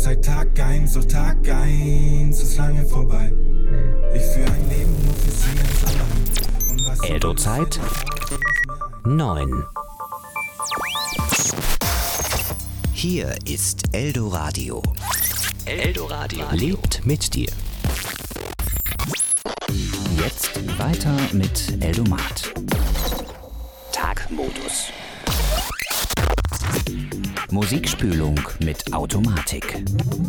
seit Tag 1, doch Tag 1 ist lange vorbei. Ich führe ein Leben nur für sie ganz allein. Und was Eldo-Zeit 9. Hier ist Eldoradio. Eldoradio lebt mit dir. Jetzt weiter mit Eldomat. Tagmodus. Musikspülung mit Automatik.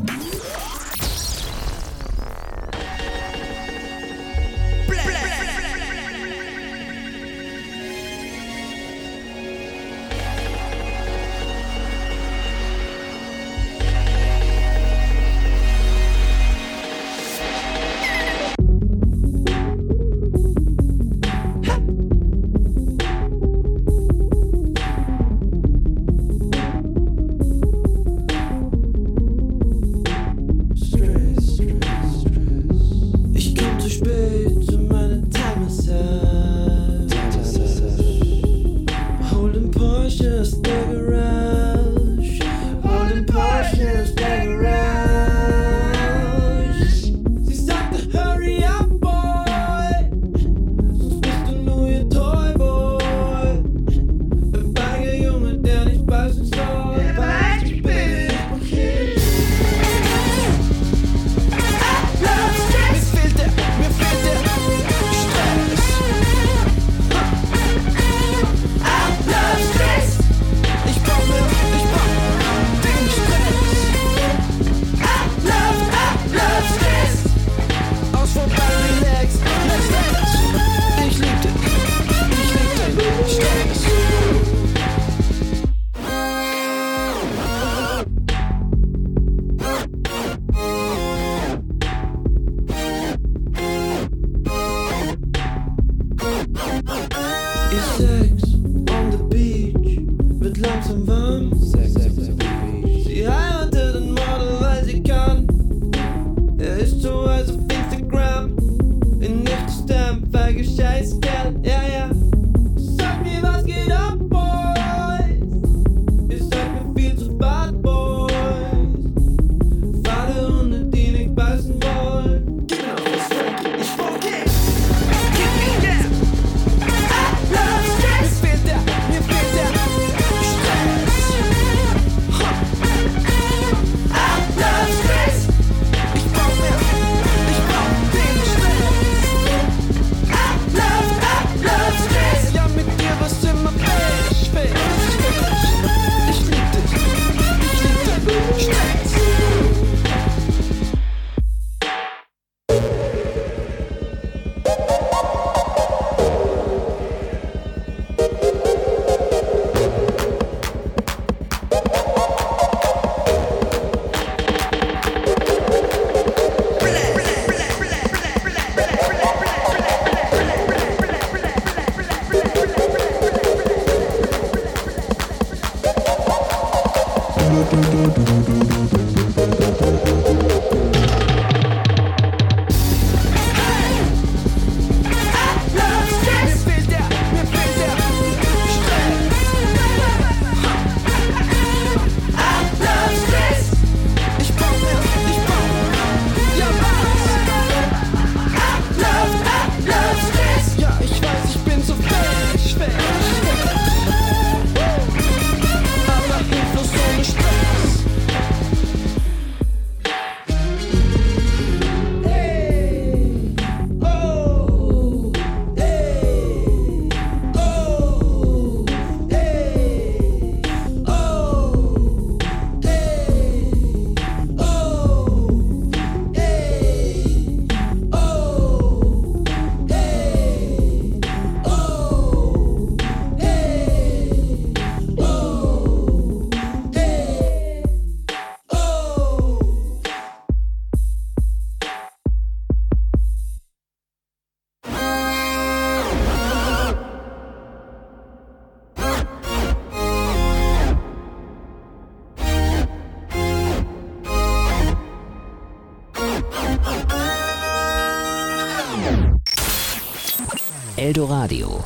Eldoradio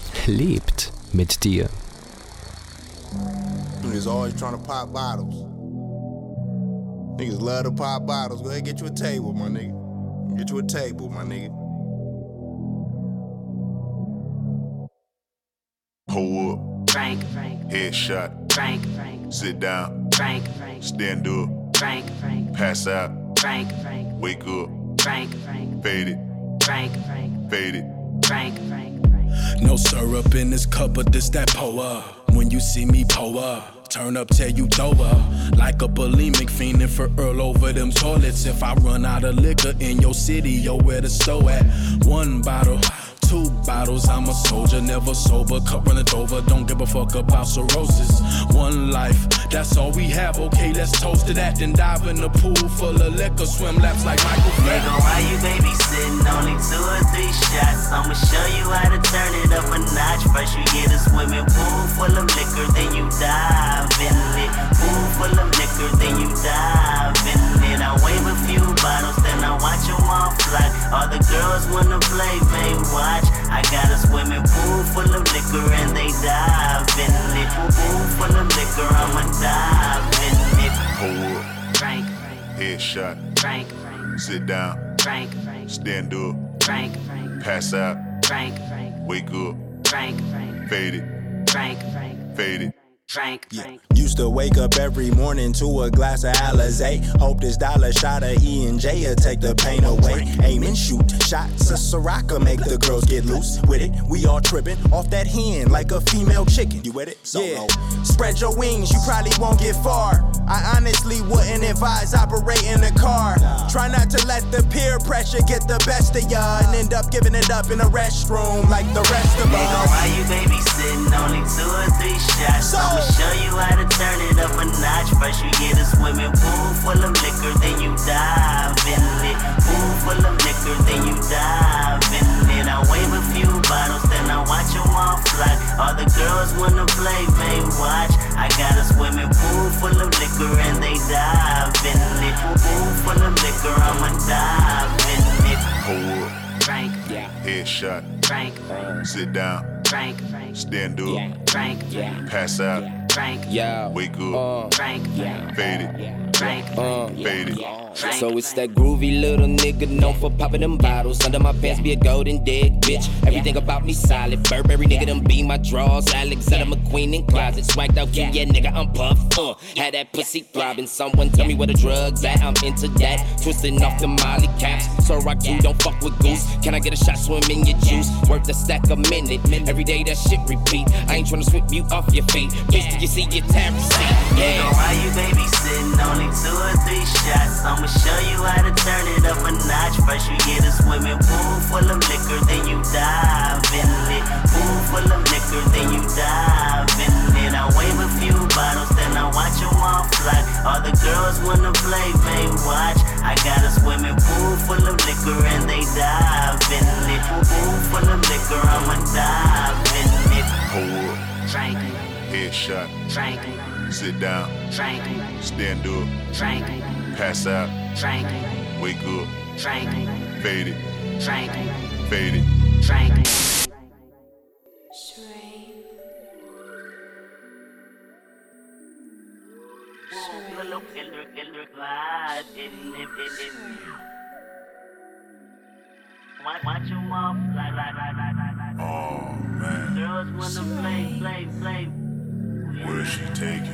lebt mit dir. He's always trying to pop bottles. Niggas love to pop bottles. Go ahead, get you a table, my nigga. Get you a table, my nigga. Pull up. Frank. Headshot. Frank. Sit down. Frank. Stand up. Frank. Pass out. Frank. Wake up. Frank. Fade it. Frank. Fade it. Frank. No syrup in this cup, but this that pull up. When you see me pull up, turn up till you throw up. Like a bulimic fiending for Earl over them toilets. If I run out of liquor in your city, yo, where the store at? 1 bottle, 2 bottles, I'm a soldier, never sober. Cup running over, don't give a fuck about cirrhosis. 1 life, that's all we have. Okay, let's toast to that, then dive in the pool full of liquor. Swim laps like Michael Phelps. Nigga, why you babysitting? Only 2 or 3 shots. I'ma show you how to turn it up a notch. First you get a swimming pool full of liquor, then you dive in it. Pool full of liquor, then you dive in it. I wave a few bottles, then I watch them all fly. All the girls wanna play, they watch. I got a swimming pool full of liquor and they dive in it. Pool full of liquor, I'ma dive in it. Pull up. Frank. Headshot. Frank. Sit down. Frank. Stand up. Frank. Pass out. Frank. Wake up. Frank. Fade it. Frank. Fade it. Frank. Used to wake up every morning to a glass of Alizé. Hope this dollar shot of E&J will take the pain away. Aim and shoot, shots of Sriracha make the girls get loose with it. We all tripping off that hen like a female chicken. You with it? Yeah. Spread your wings, you probably won't get far. I honestly wouldn't advise operating a car. Try not to let the peer pressure get the best of ya and end up giving it up in a restroom like the rest of Nigga, us. why you babysitting? Only 2 or 3 shots. I'ma show you how to turn it up a notch. First you get a swimming pool full of liquor, then you dive in it. Pool full of liquor, then you dive in it. I wave a few bottles, then I watch them all fly. All the girls wanna play, they watch. I got a swimming pool full of liquor and they dive in it. Pool full of liquor, I'ma dive in it. Pull up. Frank. Headshot. Frank. Sit down. Frank. Stand up. Frank. Pass out. Frank. Wake up. Frank. Fade it. Frank. Fade it. So it's that groovy little nigga known for popping them bottles. Under my pants be a golden dick, bitch. Everything about me solid. Burberry nigga, them be my draws. Alexander McQueen in closet. Swagged out, yeah, nigga, I'm puffed. Had that pussy throbbing. Someone tell me where the drugs at. I'm into that. Twisting off the Molly caps. So rock you don't fuck with goose. Can I get a shot, swim in your juice? Worth a stack a minute. Every day that shit repeat. I ain't tryna sweep you off your feet. Bitch, till you see your tariff receipt. Nigga, why you babysitting? Only 2 or 3 shots. I'ma show you how to turn it up a notch. First you get a swimming pool full of liquor, then you dive in it. Pool full of liquor, then you dive in it. I wave a few bottles, then I watch them all fly. All the girls wanna play, they watch. I got a swimming pool full of liquor and they dive in it. Pool full of liquor, I'ma dive in it. Pull up. Frank. Headshot. Frank. Sit down. Frank. Stand up. Frank. Pass out. Frank. Wake up. Frank. Fade it. Frank. Fade it. Frank. Watch them off like. Oh man. Girls wanna play. Where's she taking?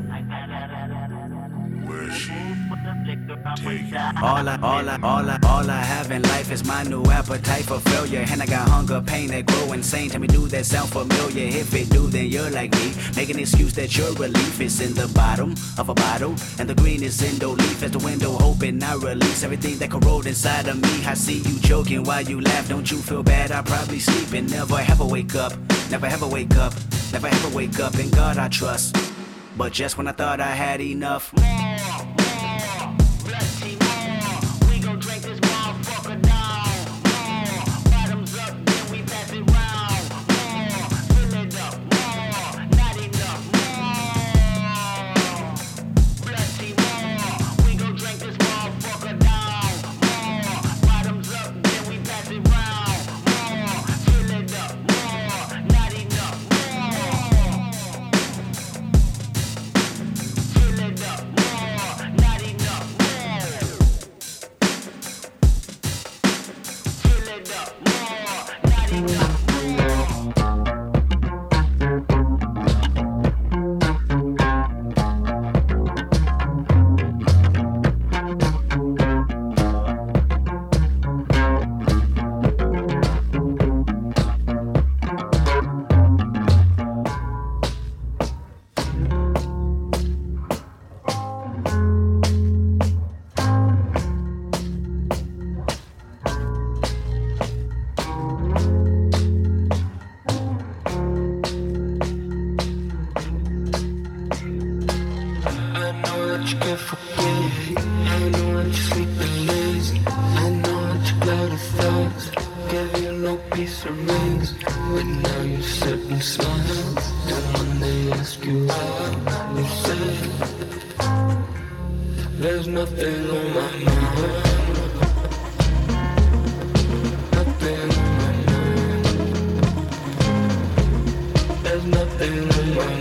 Where's she taking? All I have in life is my new appetite for failure. And I got hunger, pain that grow insane. Tell me, do that sound familiar? If it do, then you're like me. Make an excuse that your relief is in the bottom of a bottle. And the green is in the leaf as the window open. I release everything that corrode inside of me. I see you joking while you laugh. Don't you feel bad? I probably sleep and never ever wake up. Never ever wake up. Never ever wake up. In God I trust. But just when I thought I had enough. nothing on my mind. Nothing on my mind. There's nothing on my mind.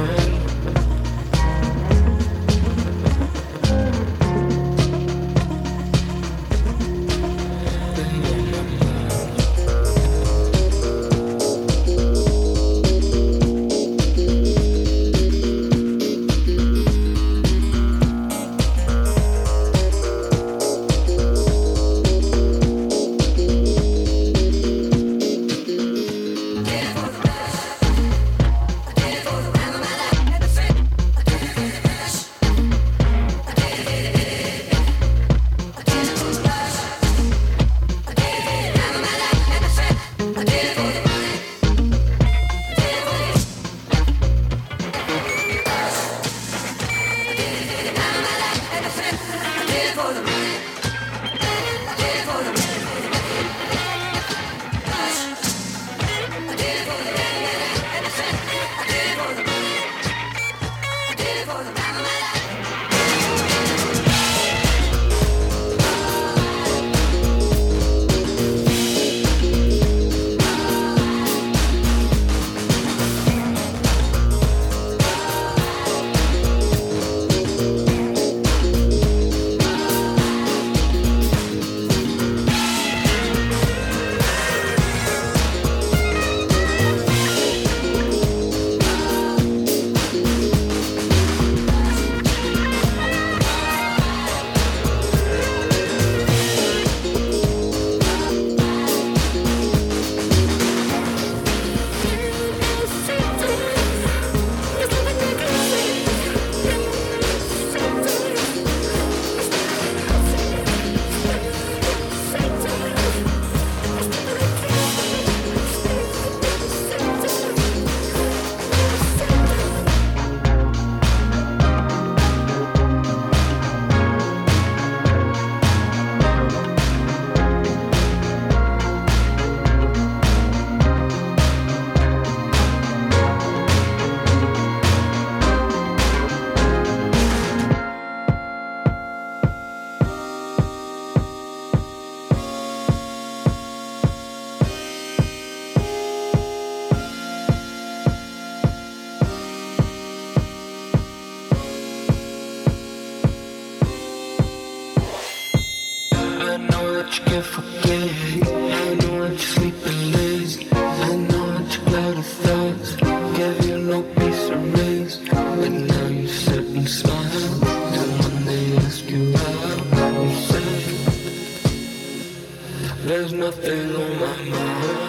There's nothing on my mind.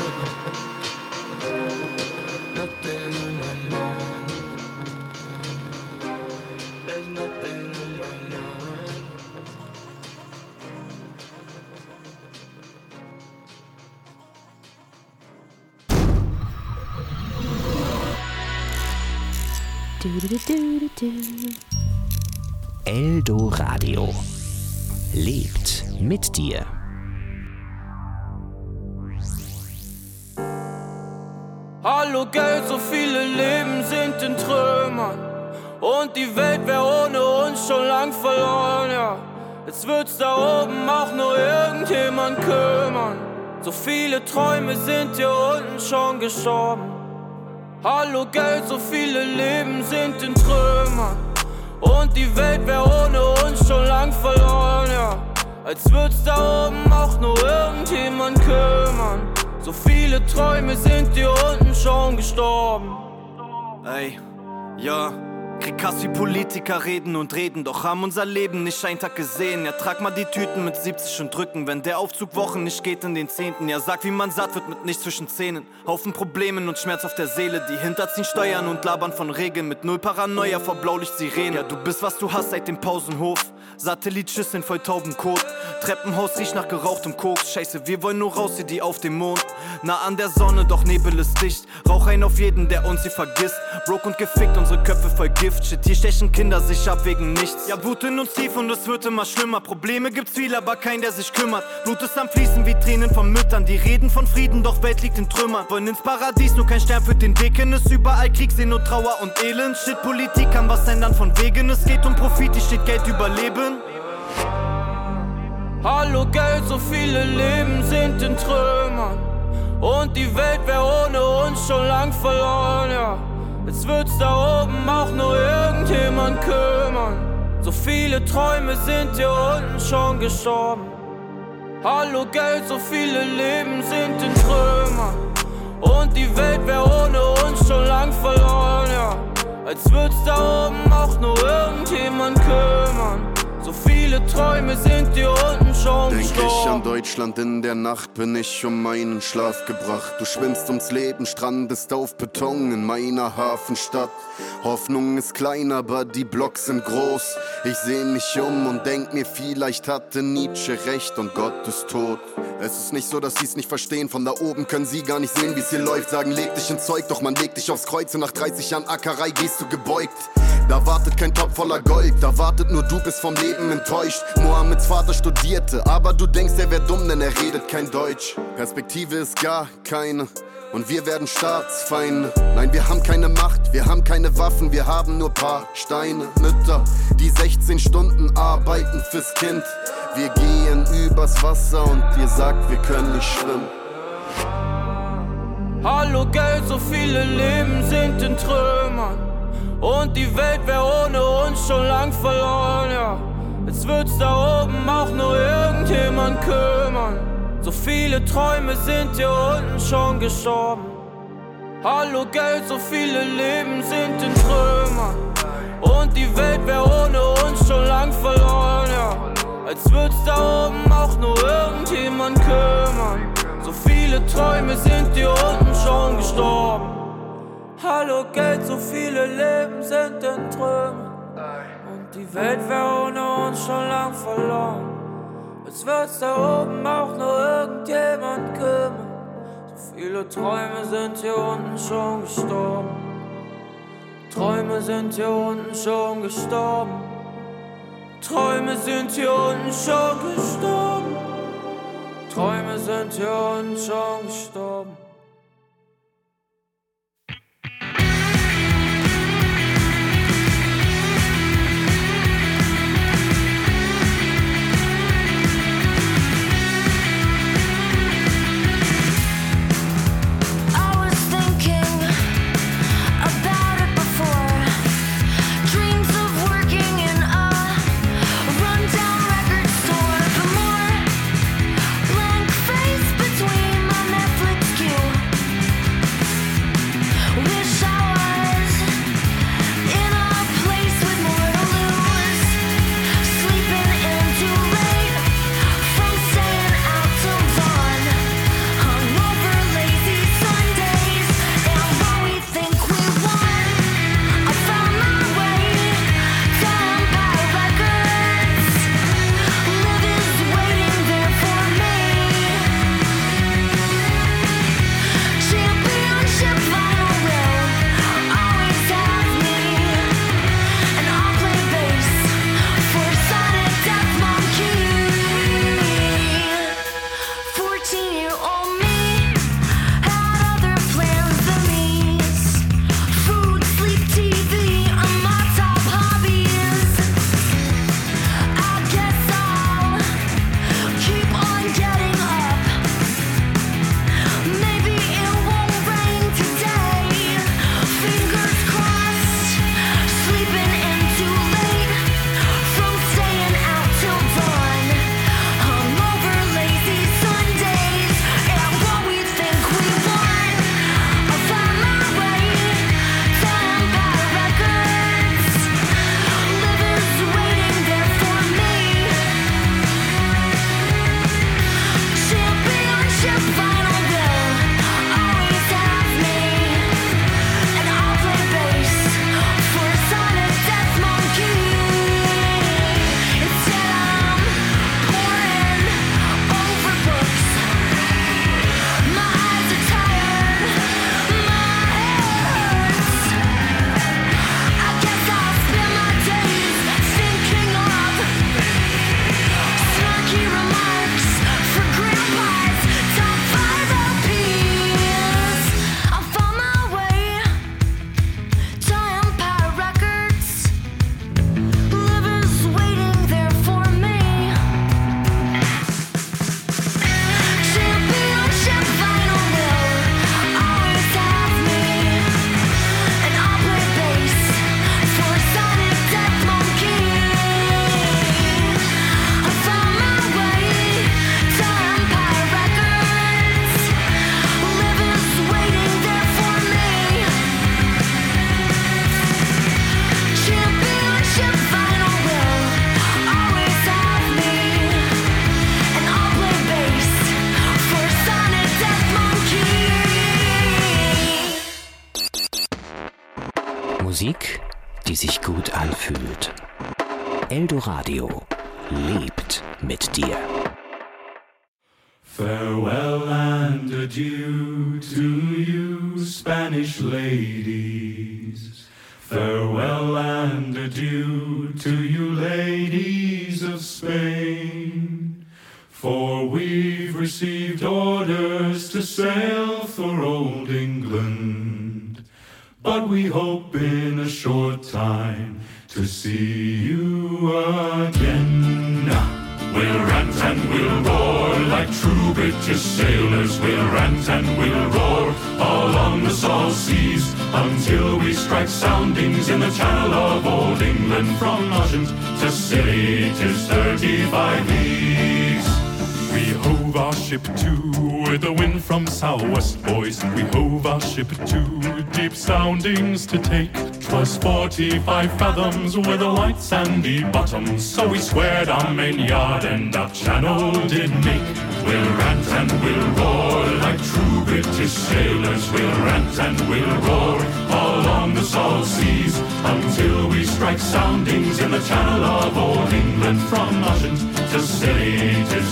Nothing on my mind. There's nothing on my mind. Eldoradio lebt mit dir. Hallo Geld, so viele Leben sind in Trümmern und die Welt wäre ohne uns schon lang verloren, ja. Jetzt wird's da oben auch nur irgendjemand kümmern. So viele Träume sind hier unten schon gestorben. Hallo Geld, so viele Leben sind in Trümmern und die Welt wäre ohne uns schon lang verloren, ja. Als würd's da oben auch nur irgendjemand kümmern. So viele Träume sind hier unten schon gestorben. Ey, ja, krieg Hass wie Politiker reden und reden, doch haben unser Leben nicht einen Tag gesehen. Ja, trag mal die Tüten mit 70 und drücken, wenn der Aufzug Wochen nicht geht in den 10. Ja, sag, wie man satt wird mit nichts zwischen Zähnen. Haufen Problemen und Schmerz auf der Seele, die hinterziehen Steuern und labern von Regeln. Mit null Paranoia vor Blaulicht-Sirenen. Ja, du bist, was du hast seit dem Pausenhof. Satellitschüsseln voll Taubenkot. Treppenhaus riecht nach gerauchtem Koks. Scheiße, wir wollen nur raus, die auf dem Mond. Nah an der Sonne, doch Nebel ist dicht. Rauch ein auf jeden, der uns hier vergisst. Broke und gefickt, unsere Köpfe voll Gift. Shit, hier stechen Kinder sich ab wegen nichts. Ja, Wut in uns tief und es wird immer schlimmer. Probleme gibt's viel, aber kein, der sich kümmert. Blut ist am Fließen wie Tränen von Müttern. Die reden von Frieden, doch Welt liegt in Trümmern. Wollen ins Paradies, nur kein Stern führt den Weg hin. Ist überall Krieg, Seenot, Trauer und Elend. Shit, Politik kann was ändern von wegen. Es geht um Profit, hier steht Geld überleben. Hallo Geld, so viele Leben sind in Trümmern. Und die Welt wär ohne uns schon lang verloren, ja. Jetzt wird's da oben auch nur irgendjemand kümmern. So viele Träume sind hier unten schon gestorben. Hallo Geld, so viele Leben sind in Trümmern. Und die Welt wär ohne uns schon lang verloren, ja. Als würd's da oben auch nur irgendjemand kümmern. So viele Träume sind hier unten schon gestorben. Denk ich an Deutschland in der Nacht, bin ich um meinen Schlaf gebracht. Du schwimmst ums Leben, strandest auf Beton in meiner Hafenstadt. Hoffnung ist klein, aber die Blocks sind groß. Ich seh mich um und denk mir, vielleicht hatte Nietzsche recht und Gott ist tot. Es ist nicht so, dass sie's nicht verstehen. Von da oben können sie gar nicht sehen, wie's hier läuft. Sagen, leg dich ins Zeug, doch man legt dich aufs Kreuz. Und nach 30 Jahren Ackerei gehst du gebeugt. Da wartet kein Topf voller Gold, da wartet nur du, bist vom Leben enttäuscht. Mohammeds Vater studierte, aber du denkst, er wär dumm, denn er redet kein Deutsch. Perspektive ist gar keine und wir werden Staatsfeinde. Nein, wir haben keine Macht, wir haben keine Waffen, wir haben nur paar Steine. Mütter, die 16 Stunden arbeiten fürs Kind. Wir gehen übers Wasser und ihr sagt, wir können nicht schwimmen. Hallo Geld, so viele Leben sind in Trümmern. Und die Welt wär ohne uns schon lang verloren, ja. Jetzt wird's da oben auch nur irgendjemand kümmern. So viele Träume sind hier unten schon gestorben. Hallo Geld, so viele Leben sind in Trümmern. Und die Welt wär ohne uns schon lang verloren, ja. Als wird's da oben auch nur irgendjemand kümmern. So viele Träume sind hier unten schon gestorben. Hallo Geld, so viele Leben sind in Trümmern. Und die Welt wär ohne uns schon lang verloren. Jetzt wird's da oben auch nur irgendjemand kümmern. So viele Träume sind hier unten schon gestorben. Träume sind hier unten schon gestorben. Träume sind hier unten schon gestorben. Träume sind hier unten schon gestorben. Between my Netflix queue Musik, die sich gut anfühlt. Eldoradio lebt mit dir. Farewell and adieu to you, Spanish ladies. Farewell and adieu to you, ladies of Spain. For we've received orders to sail for old England. But we hope in a short time to see you again. We'll rant and we'll roar like true British sailors. We'll rant and we'll roar all on the salt seas until we strike soundings in the channel of old England. From Ocean to Scilly, 'tis 35 leagues. We hove our ship to with the wind from southwest, boys. We hove our ship to deep soundings to take. 'Twas 45 fathoms with a white sandy bottom, so we squared our main yard and our channel did make. We'll rant and we'll roar like true British sailors. We'll rant and we'll roar all on the salt seas until we strike soundings in the channel of old England. From Ocean to Scilly, 'tis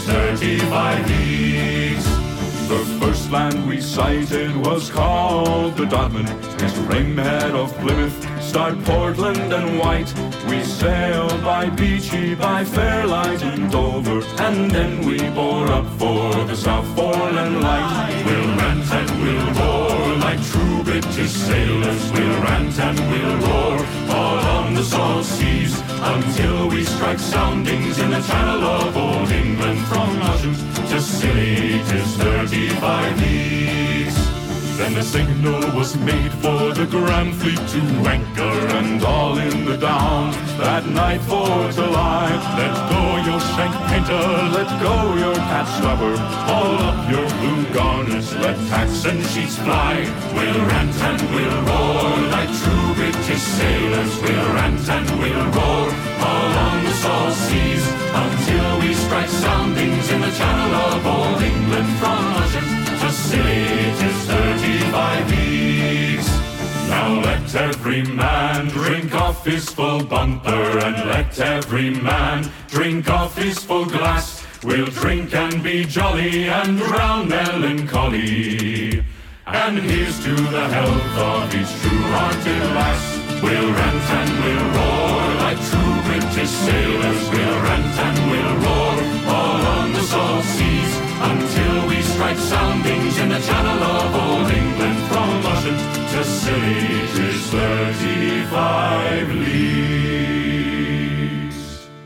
35 leagues. The first land we sighted was called the Dodman. It's Rainhead of Plymouth, start Portland and White. We sailed by Beachy, by Fairlight and Dover, and then we bore up for the South Foreland Light. We'll rant and we'll roar like true British sailors. We'll rant and we'll roar all on the salt seas until we strike soundings in the channel of old England. From Ocean to Scilly, 'tis 35 leagues. Then the signal was made for the Grand Fleet to anchor, and all in the Downs that night for to lie. Let go your shank painter, let go your cat slapper, haul up your blue garners, let tacks and sheets fly. We'll rant and we'll roar like true British sailors. We'll rant and we'll roar all on the salt seas until we strike soundings in the channel of old England. From Ocean to Scilly, 'tis 35 leagues. Now let every man drink off his full bumper, and let every man drink off his full glass. We'll drink and be jolly and drown melancholy. And here's to the health of each true-hearted lass. We'll rant and we'll roar like true British sailors. We'll rant and we'll roar all on the salt seas until we strike soundings in the channel of old England. From Ocean to Scilly, 'tis 35 leagues.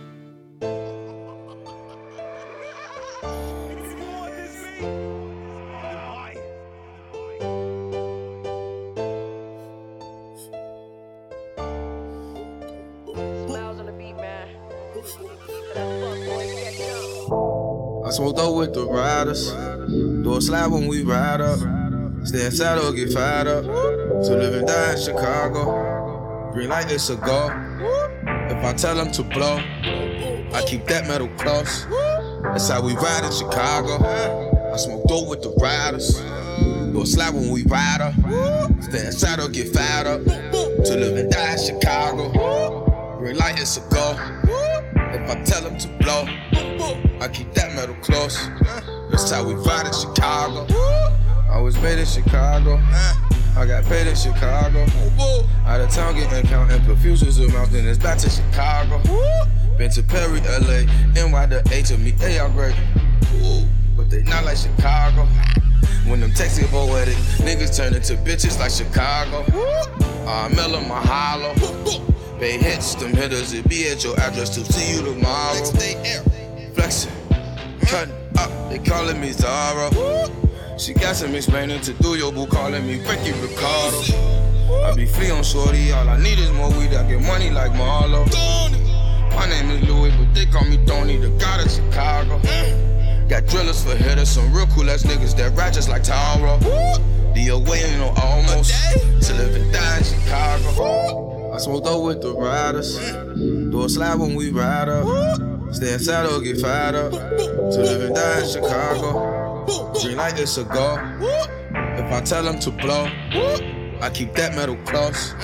I smoked up with the riders, do a slide when we ride up. Stay inside or get fired up. To live and die in Chicago. Green light, it's a go. If I tell them to blow, I keep that metal close. That's how we ride in Chicago. I smoke dope with the riders, do a slide when we ride up. Stay inside or get fired up. To live and die in Chicago. Green light, it's a go. If I tell them to blow, I keep that metal close. That's how we ride in Chicago. I was made in Chicago. I got paid in Chicago. Out of town getting counting perfusions of mountain. It's back to Chicago. Been to Perry, LA, NY to H of me, they all great. But they not like Chicago. When them texts get poetic, niggas turn into bitches like Chicago. Miller, Mahalo. Bay hits, them hitters, it be at your address to see you tomorrow. Flexing, cutting up, they calling me Zara. She got some explaining to do, your boo calling me Ricky Ricardo. I be free on shorty, all I need is more weed, I get money like Marlo. My name is Louis, but they call me Tony, the god of Chicago. Got drillers for hitters, some real cool ass niggas that ride just like Taro. The away ain't no almost, to live and die in Chicago. I smoked up with the riders, do a slide when we ride up. Stay inside or get fired up, to live and die in Chicago. Green light, it's a go. If I tell them to blow, I keep that metal close.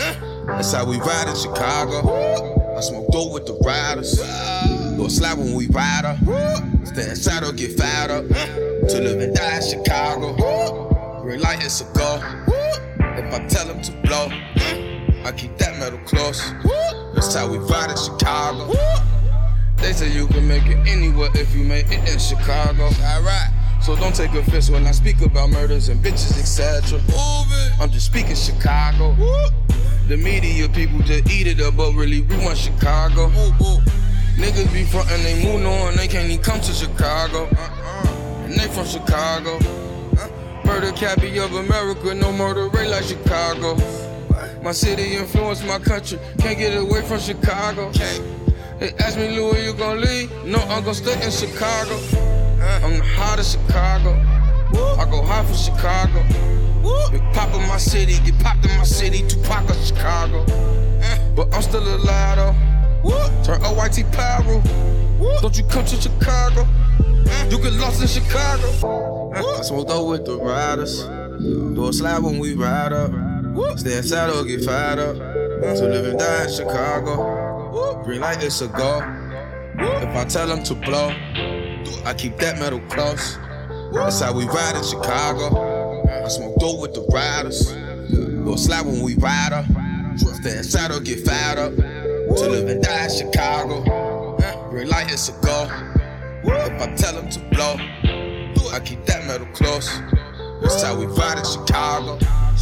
That's how we ride in Chicago. I smoke dope with the riders. Do a slap when we ride up. Stay inside or get fired up. To live and die in Chicago. Green light is a go. If I tell them to blow, I keep that metal close. That's how we ride in Chicago. They say you can make it anywhere if you make it in Chicago. Alright. So don't take offense when I speak about murders and bitches, etc. I'm just speaking Chicago. The media people just eat it up, but really we want Chicago. Niggas be frontin', they move on, they can't even come to Chicago. And they from Chicago. Murder cappy of America, no murder rate like Chicago. My city influenced my country, can't get away from Chicago. They ask me, Lou, where you gon' leave? No, I'm gon' stay in Chicago. I'm the hottest Chicago. I go high for Chicago. Big pop in my city, get popped in my city, Tupac of Chicago. But I'm still alive though. Turn OYT pyro. Don't you come to Chicago? You get lost in Chicago. I smoke dope with the riders. Do a slap when we ride up. Stay inside or get fired up. To live and die in Chicago. Green light is a go. If I tell them to blow, I keep that metal close. That's how we ride in Chicago. I smoke dope with the riders. Do a slap when we ride up. Stay inside or get fired up. To live and die in Chicago. Green light is a go. If I tell them to blow, I keep that metal close. That's how we ride in Chicago.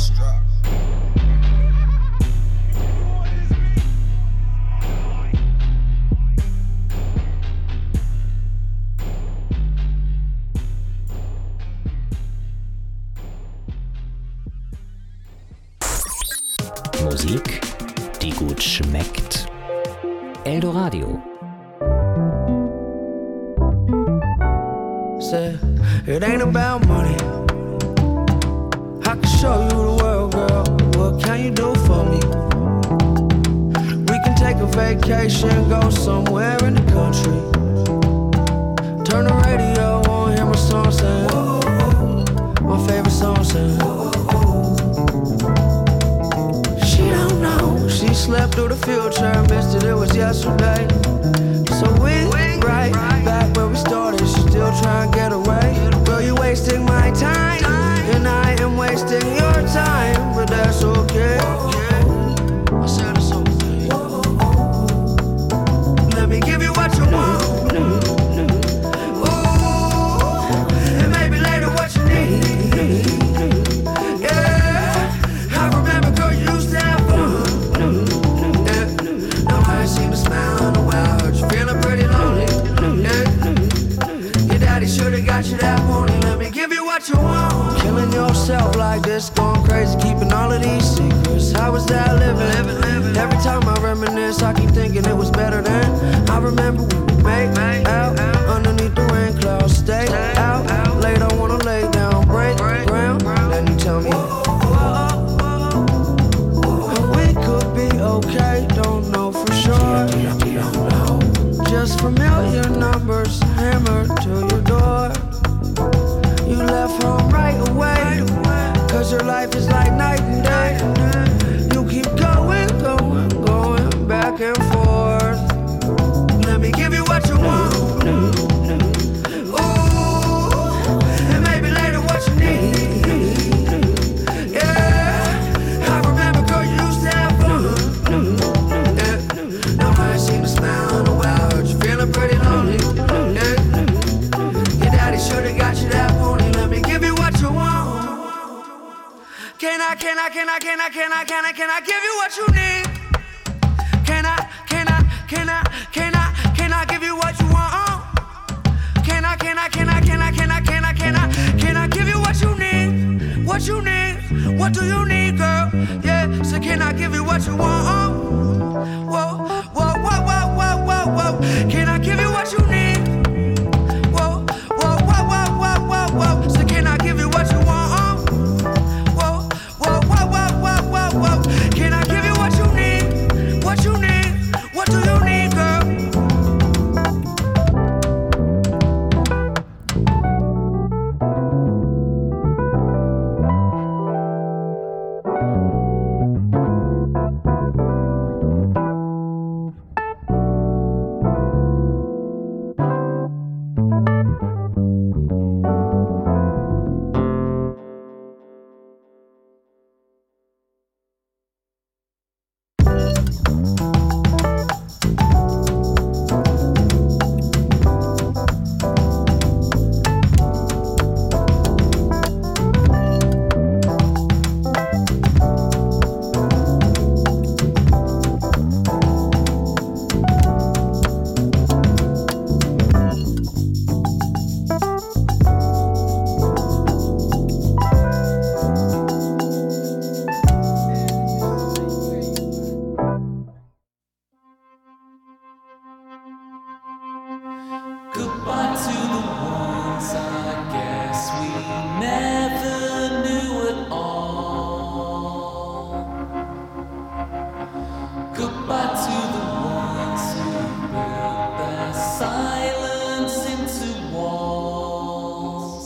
Musik, die gut schmeckt. Eldoradio. Say, it ain't about money. I can show you the world, girl. What can you do for me? We can take a vacation, go somewhere in the country. Turn the radio on, hear my song sing. My favorite song sing. She don't know. She slept through the future, missed it was yesterday. So we right back where we started. She still trying to get away. Girl, you wasting my time, and I am wasting your time, but that's okay. I said it's okay. Let me give you what you want. Ooh, and maybe later what you need. Yeah, I remember, girl, you used to have fun. Yeah, now I ain't seen a smile in a while. Heard you feeling pretty lonely. Yeah, your daddy should've got you that morning. Let me give you what you want. Killing yourself like this, going crazy, keeping all of these secrets. How was that living? Every time I reminisce, I keep thinking it was better then. I remember we would make out underneath the rain clouds. Stay out late, I wanna lay down, break ground. Then you tell me we could be okay, don't know for sure. Just familiar numbers hammered to your door. You left home right away, cause your life is like night and day. You keep going, going back and forth. Let me give you what you want. Ooh, and maybe later what you need. Yeah, I remember, girl, you used to have fun. Yeah, now I ain't seen a smile in a while. Heard you feeling pretty lonely. Yeah, your daddy should've got you that morning. Let me give you what you want. Can I give you what you need? Can I give you what you want? Can I give you what you need? What you need? What do you need, girl? Yeah, so can I give you what you want? Whoa. Can I give you what you need? Whoa. So can I give you what you want? Whoa. Can I give you what you need? What you need? What do you need, girl? Goodbye to the ones I guess we never knew at all. Goodbye to the ones who built their silence into walls.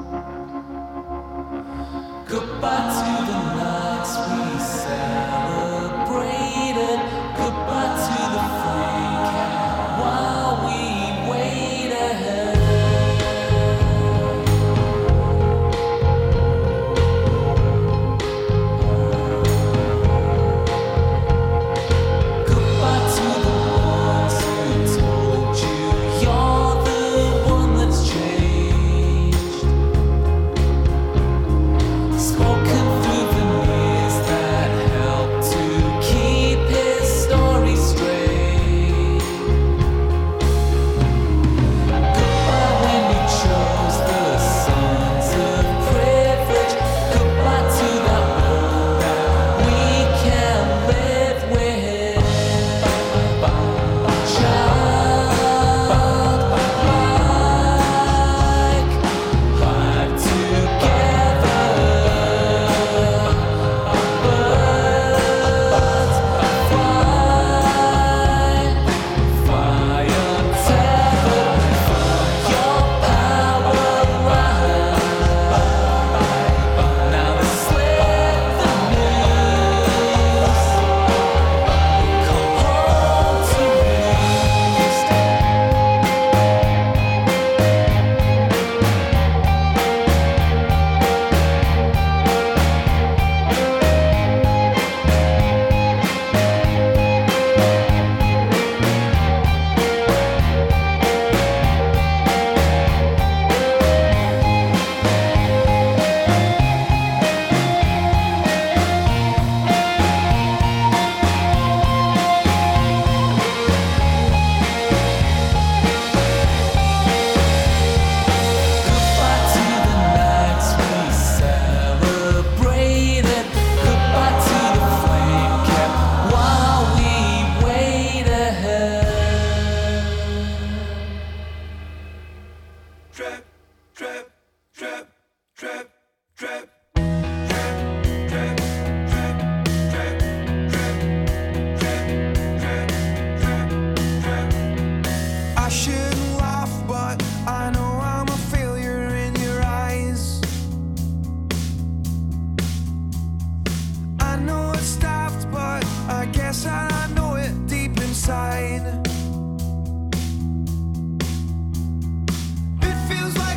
Goodbye to the nights we celebrated. Goodbye to the flame cap while we wait ahead. Goodbye to the ones who told you you're the one that's changed. Spoken through the years that helped to keep his story straight. Goodbye when you chose the sons of privilege. Goodbye to that world that we can live with. Childlike, together. Birds fly untethered from your power line. Now they slip the news. Come home to roost. Goodbye to the nights we celebrated. Goodbye to the flame kept while we wait ahead. Trap, trap, trap, trap, trap. I shouldn't laugh, but I know I'm a failure in your eyes. I know it's daft, but I guess I know it deep inside. It feels like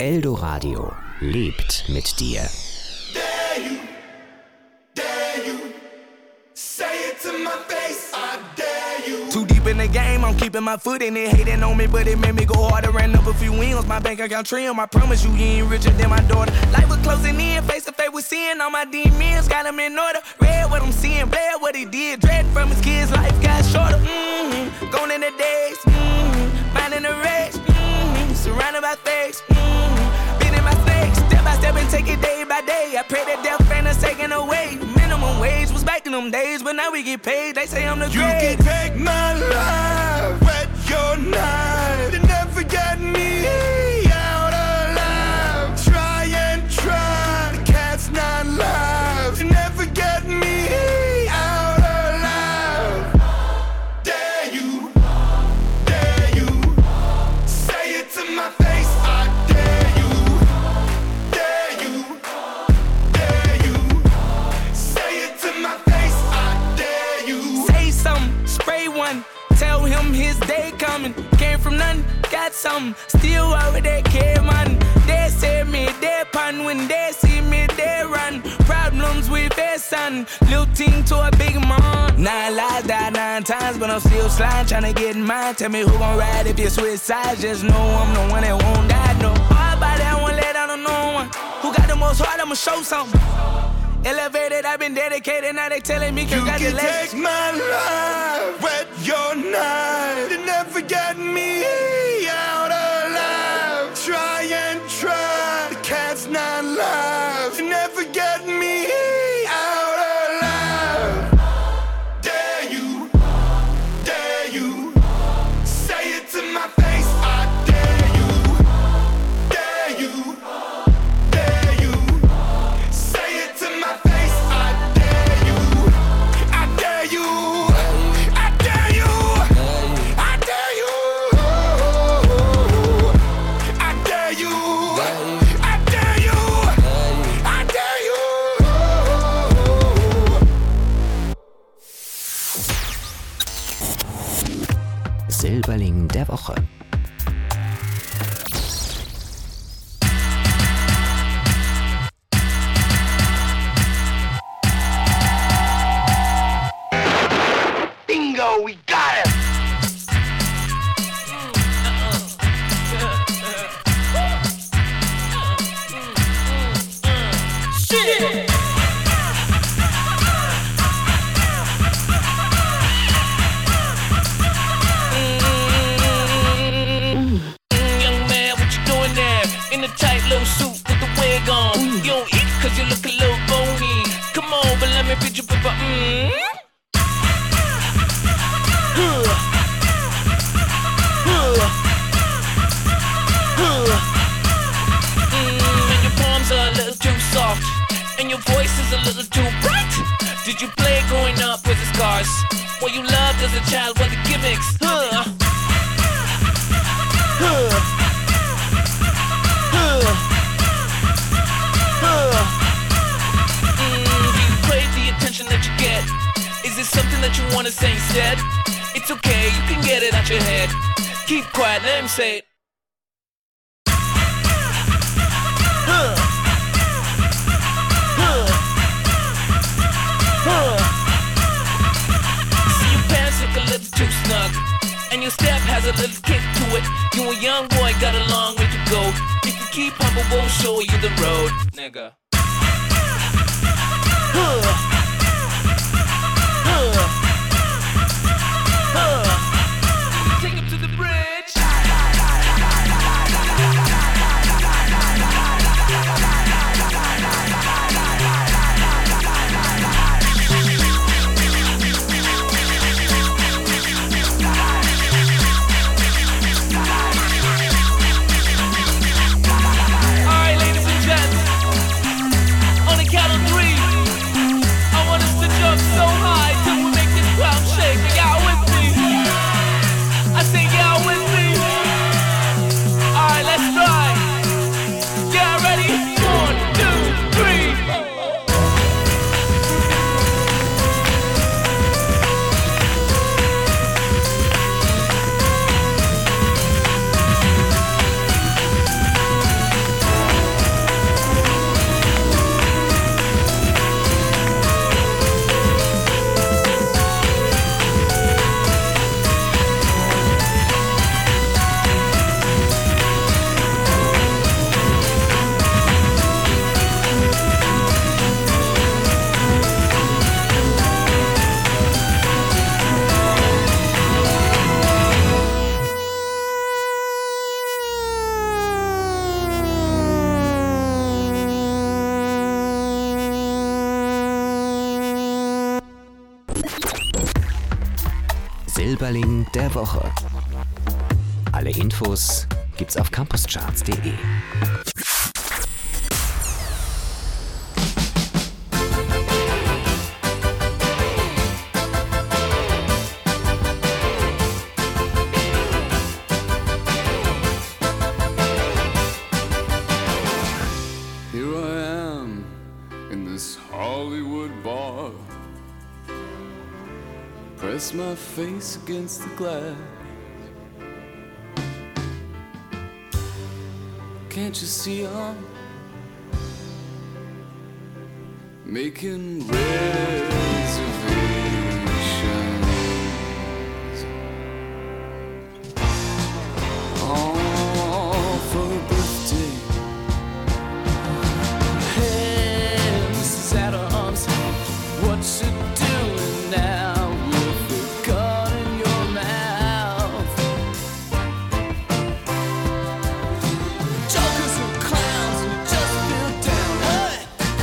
Eldoradio lebt mit dir. Dare you, dare you, say it to my face, I dare you. Too deep in the game, I'm keeping my foot in it. Hating on me, but it made me go harder. Ran up a few wins, my bank account trim. I promise you, you ain't richer than my daughter. Life was closing in, face to face with sin. All my demons got them in order. Read what I'm seeing, bled what he did. Dread from his kids, life got shorter. Gone in the days, finding the race. Surrounded by fakes, beating my snakes. Step by step and take it day by day. I pray that death ain't us taken away. Minimum wage was back in them days, but now we get paid. They say I'm the great. You can take my life, wet your knife. You never get me out alive. Try and try, the cat's not live. You never get me out alive. Dare you, dare you, say it to my face, I dare you, dare you, dare you, say it to my face, I dare you. Say something, spray one, tell him his day coming. Came from nothing, got something, still over there, care man. They say me, they pun, when they see me, they run. Problems with their son, little team to a big man. 9 lives, died 9 times, but I'm still sliding, trying to get in mine. Tell me who gon' ride if you switch sides, just know I'm the one that won't die, no. Hard body, I won't let out on no one. Who got the most heart, I'ma show something. Elevated, I've been dedicated, now they telling me congratulations. You can take my life, wet your knife. You never get me out alive. Try and try, the cat's not live. You never get me out alive. Dare you, say it to my face, I dare you, dare you, dare you, say it to my face, I dare you, I dare you, I dare you, I dare you, I dare you, I dare you, I dare you. Silberling der Woche. Bingo, we got it. Shit! Young man, what you doing there? In a tight little suit with the wig on. You don't eat cause you look a little bony. Come on, but let me feed you pepper. And your palms are a little too soft, and your voice is a little too bright. Did you play growing up with the scars? What you loved as a child were the gimmicks. Do you crave the attention that you get? Is it something that you wanna say instead? It's okay, you can get it out your head. Keep quiet, let him say it. See, your pants look a little too snug, and your step has a little kick to it. You a young boy, got a long way to go. If you keep humble, we'll show you the road, nigga. Take him to the bridge. Alright, ladies and gents, Silberling der Woche. Alle Infos gibt's auf campuscharts.de. Here I am in this Hollywood bar. Press my face against the glass. Can't you see I'm making reservations? Oh, for a birthday. Hey, Mrs. Adams, what you doing now with the gun in your mouth? Jokers and clowns and you just feel down. Hey!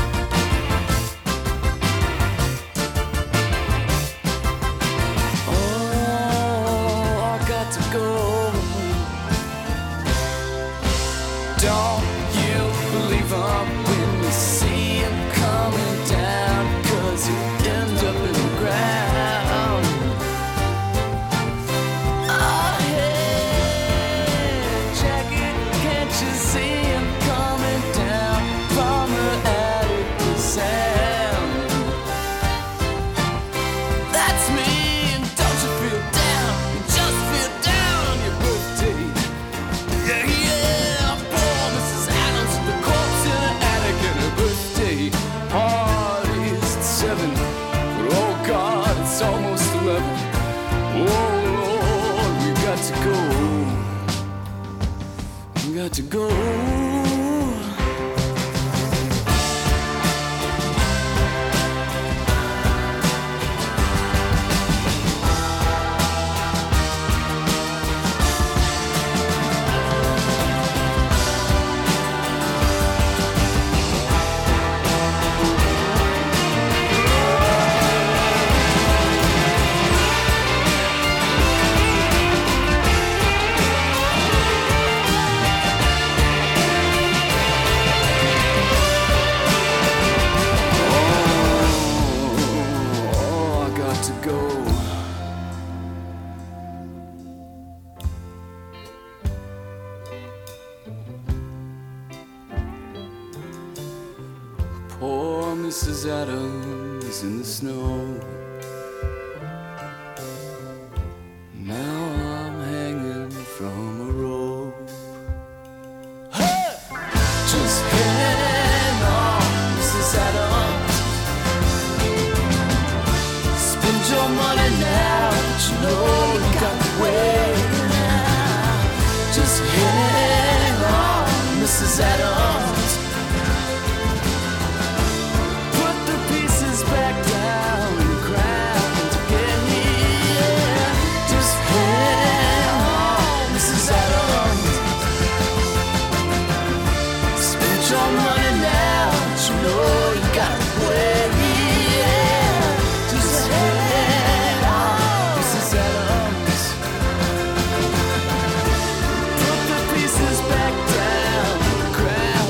Oh, I got to go. Don't you believe him when you see him coming down? 'Cause you end up in the ground. Oh, hey, Jackie, can't you see him coming down from the attic sound? That's me, and don't you feel down? You just feel down on your birthday. Yeah, yeah, poor Mrs. Adams with the corpse in the attic and her birthday party's at 7. But oh God, it's almost 11. Oh Lord, we got to go. We got to go. Oh, I got to go. Poor Mrs. Adams in the snow. Now I'm hanging from a rope. Hey! Just hang on, Mrs. Adams. Spend your money now, but you know you got to wait now. Just hang on, Mrs. Adams. Put the pieces back down in the ground again. Yeah. Just hang on, Mrs. Adams. Spend your money now, but you know you got to wait. Yeah. Just hang on, Mrs. Adams. Put the pieces back down in the ground.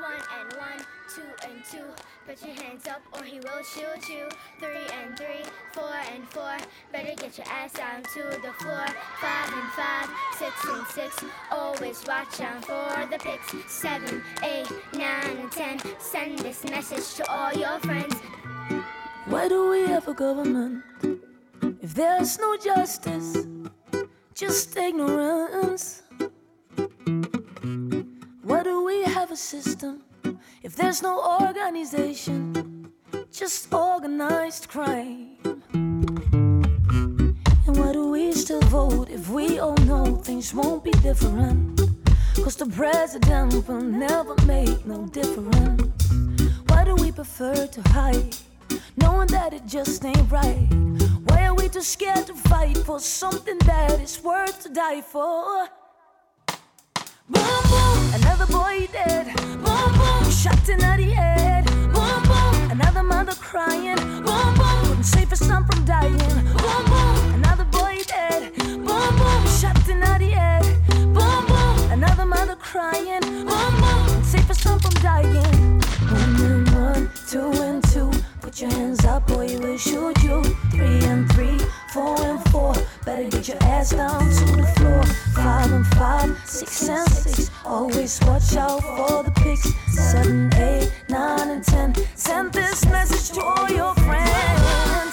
1 and 1, 2 and 2. Put your hands up or he will shoot you. 3 and 3, 4 and 4. Better get your ass down to the floor. 5 and 5, 6 and 6. Always watch out for the pics. 7, 8, 9 and 10. Send this message to all your friends. Why do we have a government if there's no justice? Just ignorance. Why do we have a system if there's no organization? Just organized crime. And why do we still vote if we all know things won't be different? Cause the president will never make no difference. Why do we prefer to hide, knowing that it just ain't right? Why are we too scared to fight for something that is worth to die for? Boom, boom, another boy dead. Boom, boom, shot in the head. Boom, boom, another mother crying. Boom, boom, wouldn't save her son from dying. Boom, boom, another boy dead. Boom, boom, shot in the head. Boom, boom, another mother crying. Boom, boom, wouldn't save her son from dying. 1 and 1, 2 and 2. Put your hands up or he will shoot you. 3 and 3, 4 and 4. Better get your ass down to the floor. 5 and 5, 6 and 6. Always watch out for the pics. 7, 8, 9 and 10. Send this message to all your friends.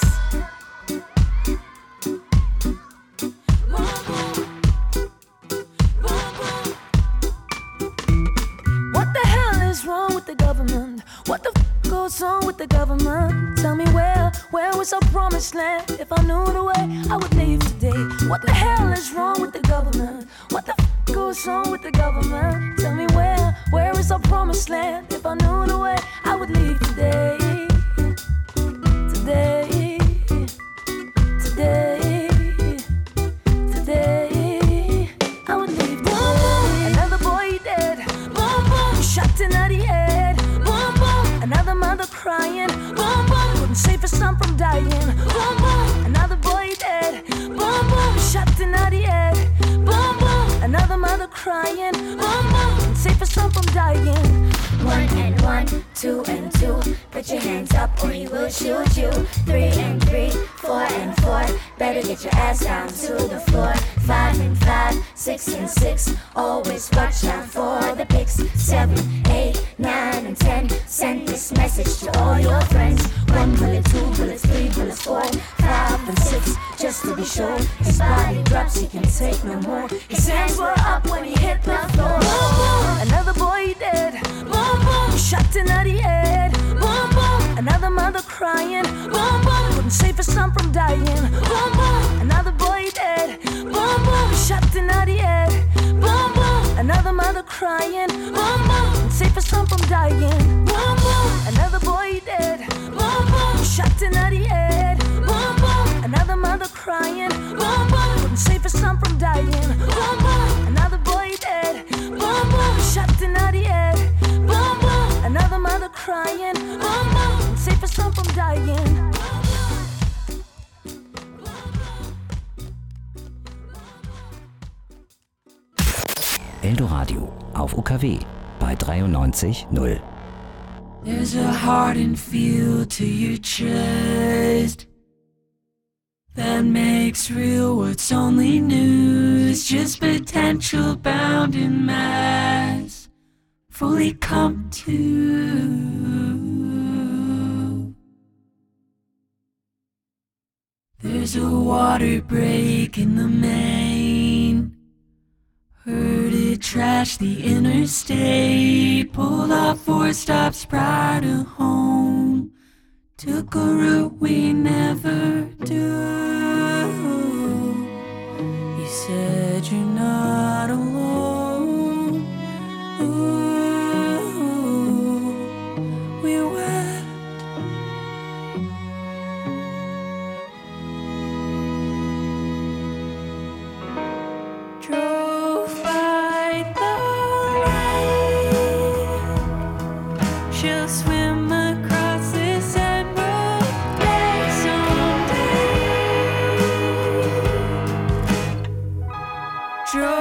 What the hell is wrong with the government? What the goes on with the government? Tell me where was our promised land? If I knew the way, I would leave today. What the hell is wrong with the government? What the goes on with the government? Tell me where is our promised land? If I knew the way, I would leave today. Today, today, today, I would leave today. Another boy dead. Boom, boom, shot in the head. Boom, boom, another mother crying. Boom, boom, wouldn't save her son from dying. Boom, boom, another boy dead. Boom, boom, shot in the head. Boom, boom, another mother crying. Boom, boom, wouldn't save her son from dying. 1 and 1, 2 and 2. Put your hands up or he will shoot you. 3 and 3, 4 and 4. Better get your ass down to the floor. 5 and 5, 6 and 6. Always watch out for the pics. 7, 8, 9 and 10. Send this message to all your friends. 1 bullet, 2 bullets, 3 bullets, 4, 5 and 6. Just to be sure, his body drops, he can take no more. His hands were up when he hit the floor. Boom, boom, another boy dead. Boom, boom, shot in the head. Boom, boom, another mother crying. Boom, boom, wouldn't save her son from dying. Boom, boom, another boy dead. Boom, boom, shot in the head. Boom, boom, another mother crying. Boom, boom, wouldn't save her son from dying. Boom, boom, another boy dead. Boom, boom, shot in the head. Boom, boom, another mother crying. Boom, boom, wouldn't save her son from dying. Boom, boom, another boy dead. Boom, boom, shot in the head. Boom, boom, another mother crying. Boom, boom, wouldn't save her son from dying. Eldoradio auf UKW bei 93.0. There's a hardened feel to your chest that makes real what's only news, just potential bound in mass, fully come to. There's a water break in the main. Heard it trash the interstate. Pulled off 4 stops prior to home. Took a route we never do. You said you're not alone. Ooh, we wept. Drove by the rain. She'll swim across this emerald lake someday. Drove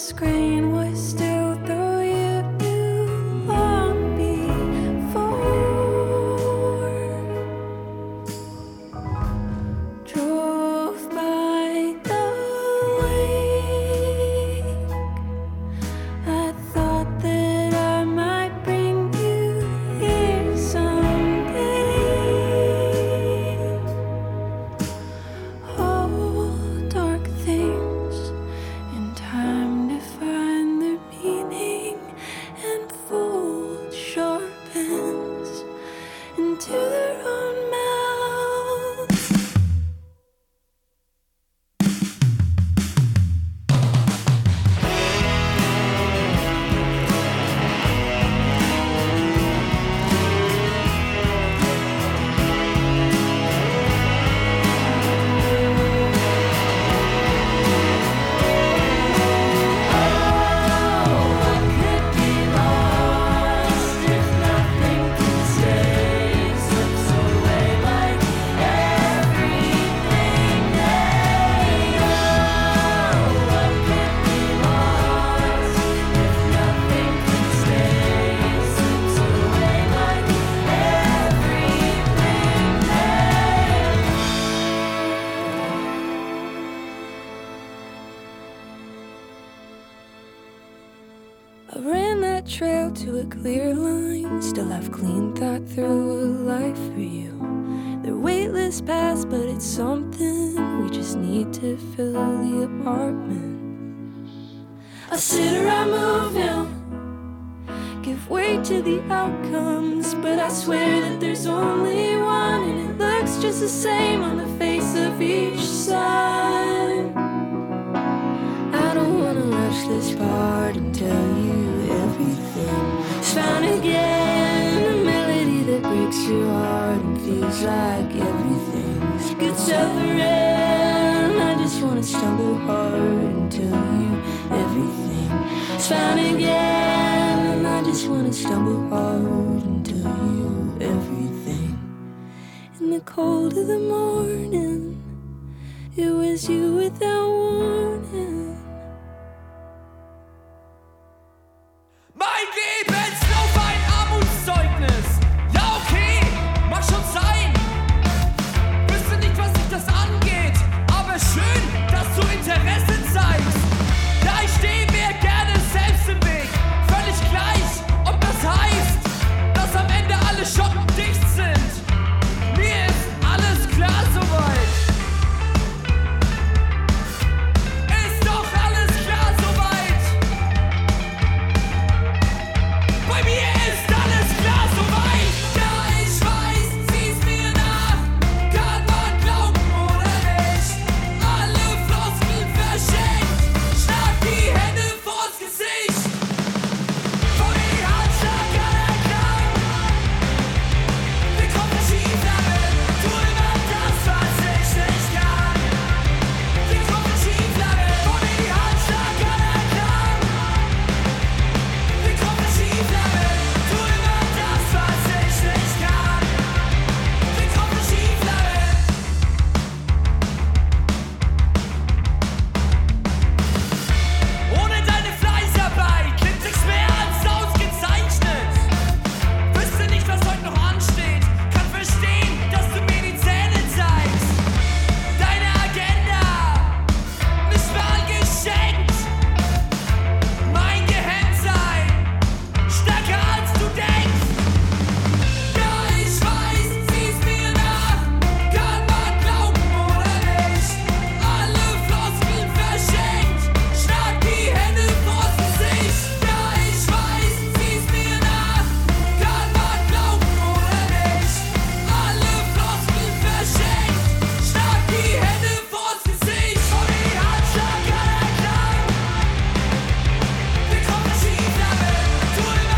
screen was still though you knew long before. Drove by the lake. I thought that I might bring you here someday. All dark things in time define their meaning, and fold sharp ends into their own mouths. I ran that trail to a clear line. Still have clean thought through a life for you. They're weightless paths, but it's something. We just need to fill the apartment. I sit or I move now, give way to the outcomes, but I swear that there's only one, and it looks just the same on the face of each side. I don't wanna rush this part and tell you everything. It's found again, a melody that breaks your heart and feels like everything's good suffering. I just wanna stumble hard and tell you everything. It's found again, and I just wanna stumble hard and tell you everything. In the cold of the morning, it was you without warning.